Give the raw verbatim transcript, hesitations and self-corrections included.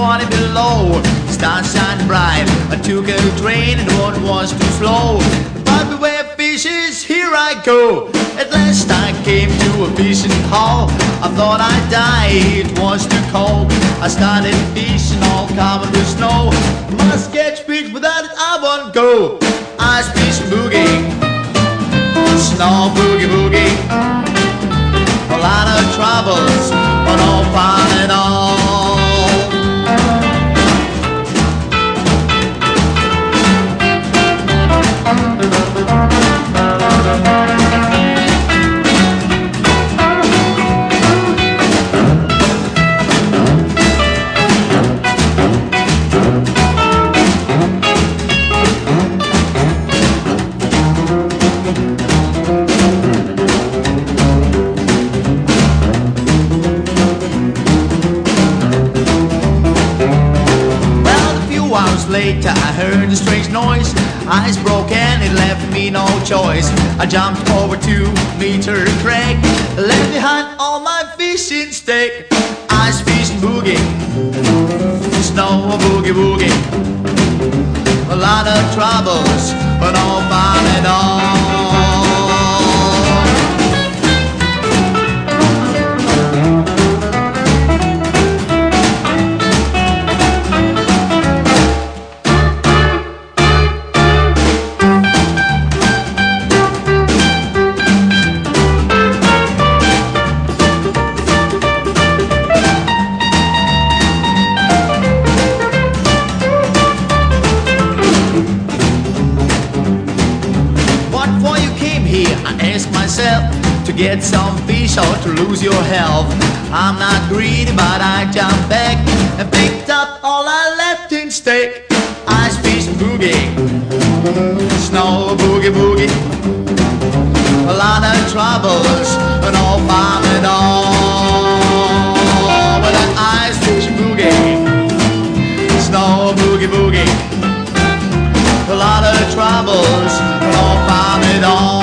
twenty below. Stars shine bright. I took a train and the road was too slow. But beware fishes, here I go. At last I came to a fishing hall. I thought I'd die, it was too cold. I started fishing, all covered with snow. Must catch fish, without it I won't go. Ice fishing boogie, snow boogie boogie. A lot of troubles, but all fun and all. Later I heard a strange noise. Ice broke and it left me no choice. I jumped over to meet her Craig, left behind all my fishing stake. Ice fishing boogie, snow boogie boogie. A lot of troubles, but all fun and all. To get some fish or to lose your health. I'm not greedy, but I jumped back and picked up all I left in stake. Ice fishing boogie, snow boogie boogie. A lot of troubles, and all fun and all. But that ice fishing boogie, snow boogie boogie. A lot of troubles, and all fun and all.